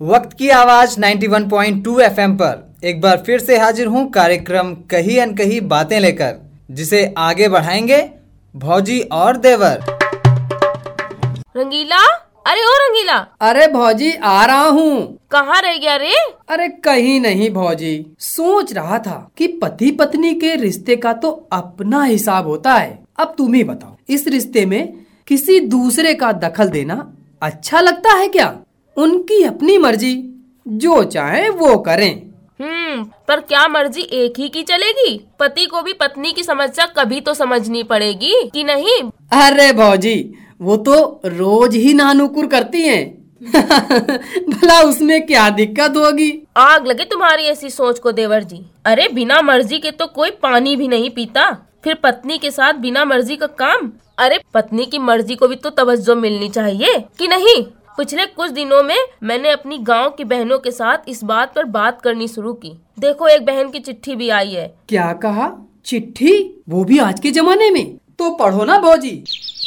वक्त की आवाज 91.2 एफएम पर एक बार फिर से हाजिर हूँ कार्यक्रम कही अनकही बातें लेकर, जिसे आगे बढ़ाएंगे भौजी और देवर। रंगीला, अरे ओ रंगीला। अरे भौजी आ रहा हूँ। कहाँ रह गया रे? अरे कहीं नहीं भौजी, सोच रहा था कि पति पत्नी के रिश्ते का तो अपना हिसाब होता है। अब तुम ही बताओ, इस रिश्ते में किसी दूसरे का दखल देना अच्छा लगता है क्या? उनकी अपनी मर्जी, जो चाहे वो करें। पर क्या मर्जी एक ही की चलेगी? पति को भी पत्नी की समस्या कभी तो समझनी पड़ेगी कि नहीं? अरे भौजी, वो तो रोज ही नानुकुर करती हैं। भला उसमें क्या दिक्कत होगी? आग लगे तुम्हारी ऐसी सोच को देवर जी। अरे बिना मर्जी के तो कोई पानी भी नहीं पीता, फिर पत्नी के साथ बिना मर्जी का काम। अरे पत्नी की मर्जी को भी तो तवज्जो मिलनी चाहिए कि नहीं? पिछले कुछ दिनों में मैंने अपनी गांव की बहनों के साथ इस बात पर बात करनी शुरू की। देखो, एक बहन की चिट्ठी भी आई है। क्या कहा? चिट्ठी? वो भी आज के जमाने में? तो पढ़ो ना भौजी।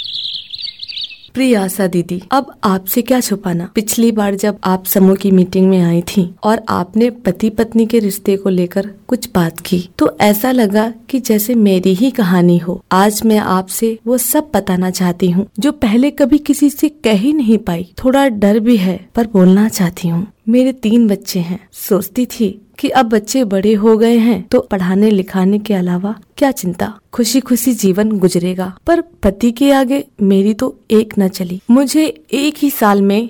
प्रिय आशा दीदी, अब आपसे क्या छुपाना। पिछली बार जब आप समूह की मीटिंग में आई थी और आपने पति पत्नी के रिश्ते को लेकर कुछ बात की, तो ऐसा लगा कि जैसे मेरी ही कहानी हो। आज मैं आपसे वो सब बताना चाहती हूँ जो पहले कभी किसी से कह ही नहीं पाई। थोड़ा डर भी है पर बोलना चाहती हूँ। मेरे 3 बच्चे हैं। सोचती थी कि अब बच्चे बड़े हो गए हैं तो पढ़ाने लिखाने के अलावा क्या चिंता, खुशी खुशी जीवन गुजरेगा। पर पति के आगे मेरी तो एक न चली। मुझे एक ही साल में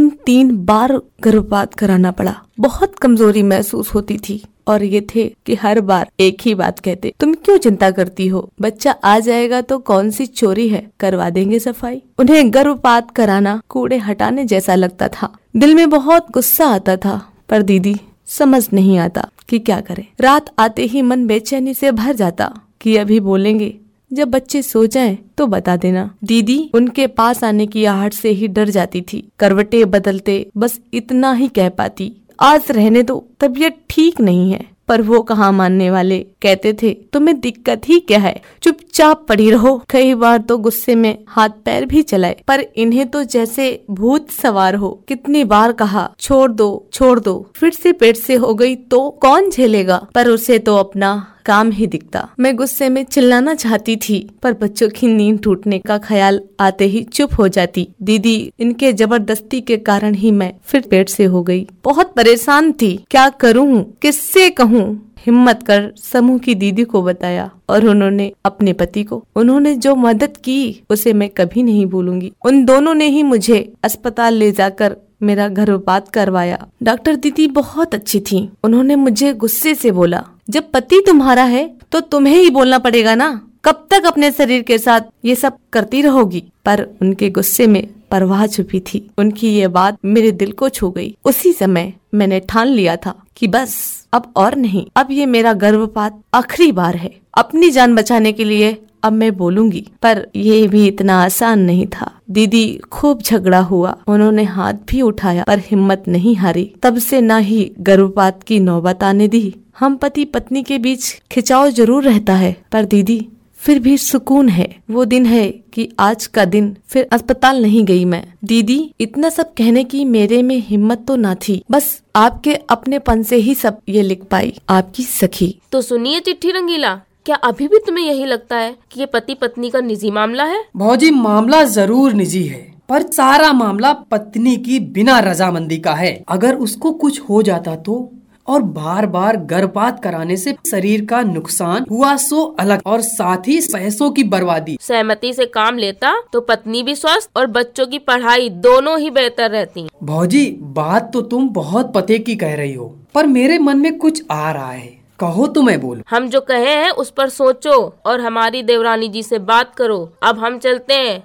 3 बार गर्भपात कराना पड़ा। बहुत कमजोरी महसूस होती थी और ये थे कि हर बार एक ही बात कहते, तुम क्यों चिंता करती हो, बच्चा आ जाएगा तो कौन सी चोरी है, करवा देंगे सफाई। उन्हें गर्भपात कराना कूड़े हटाने जैसा लगता था। दिल में बहुत गुस्सा आता था, पर दीदी समझ नहीं आता कि क्या करें। रात आते ही मन बेचैनी से भर जाता कि अभी बोलेंगे, जब बच्चे सो जाएं तो बता देना। दीदी उनके पास आने की आहट से ही डर जाती थी। करवटें बदलते बस इतना ही कह पाती, आज रहने दो, तबीयत ठीक नहीं है। पर वो कहाँ मानने वाले। कहते थे तुम्हें दिक्कत ही क्या है, चुपचाप पड़ी रहो। कई बार तो गुस्से में हाथ पैर भी चलाए, पर इन्हें तो जैसे भूत सवार हो। कितनी बार कहा छोड़ दो, फिर से पेट से हो गई तो कौन झेलेगा, पर उसे तो अपना काम ही दिखता। मैं गुस्से में चिल्लाना चाहती थी, पर बच्चों की नींद टूटने का ख्याल आते ही चुप हो जाती। दीदी इनके जबरदस्ती के कारण ही मैं फिर पेट से हो गई। बहुत परेशान थी, क्या करूं, किससे कहूं। हिम्मत कर समूह की दीदी को बताया और उन्होंने अपने पति को। उन्होंने जो मदद की उसे मैं कभी नहीं भूलूंगी। उन दोनों ने ही मुझे अस्पताल ले जाकर मेरा गर्भपात करवाया। डॉक्टर दीदी बहुत अच्छी थी। उन्होंने मुझे गुस्से से बोला, जब पति तुम्हारा है तो तुम्हें ही बोलना पड़ेगा ना, कब तक अपने शरीर के साथ ये सब करती रहोगी। पर उनके गुस्से में परवाह छुपी थी। उनकी ये बात मेरे दिल को छू गई। उसी समय मैंने ठान लिया था कि बस अब और नहीं, अब ये मेरा गर्भपात आखिरी बार है। अपनी जान बचाने के लिए अब मैं बोलूंगी। पर ये भी इतना आसान नहीं था। दीदी खूब झगड़ा हुआ, उन्होंने हाथ भी उठाया पर हिम्मत नहीं हारी। तब से ना ही गर्भपात की नौबत आने दी। हम पति पत्नी के बीच खिंचाव जरूर रहता है, पर दीदी फिर भी सुकून है। वो दिन है कि आज का दिन फिर अस्पताल नहीं गई मैं। दीदी इतना सब कहने की मेरे में हिम्मत तो ना थी, बस आपके अपनेपन से ही सब ये लिख पाई। आपकी सखी। तो सुनिए चिट्ठी रंगीला, क्या अभी भी तुम्हें यही लगता है कि ये पति पत्नी का निजी मामला है? भौजी मामला जरूर निजी है, पर सारा मामला पत्नी की बिना रजामंदी का है। अगर उसको कुछ हो जाता तो, और बार बार गर्भपात कराने से शरीर का नुकसान हुआ सो अलग, और साथ ही पैसों की बर्बादी। सहमति से काम लेता तो पत्नी भी स्वस्थ और बच्चों की पढ़ाई दोनों ही बेहतर रहती। भौजी बात तो तुम बहुत पते की कह रही हो, पर मेरे मन में कुछ आ रहा है, कहो तो मैं बोलूं। हम जो कहे हैं उस पर सोचो और हमारी देवरानी जी से बात करो। अब हम चलते हैं।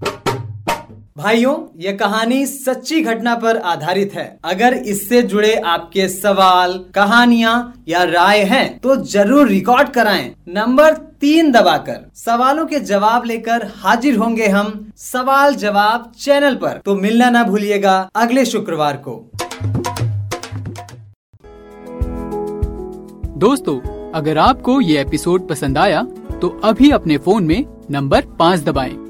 भाइयों, ये कहानी सच्ची घटना पर आधारित है। अगर इससे जुड़े आपके सवाल, कहानियाँ या राय हैं तो जरूर रिकॉर्ड कराएं। नंबर 3 दबाकर सवालों के जवाब लेकर हाजिर होंगे हम सवाल जवाब चैनल पर। तो मिलना ना भूलिएगा अगले शुक्रवार को। दोस्तों, अगर आपको ये एपिसोड पसंद आया तो अभी अपने फोन में नंबर 5 दबाएं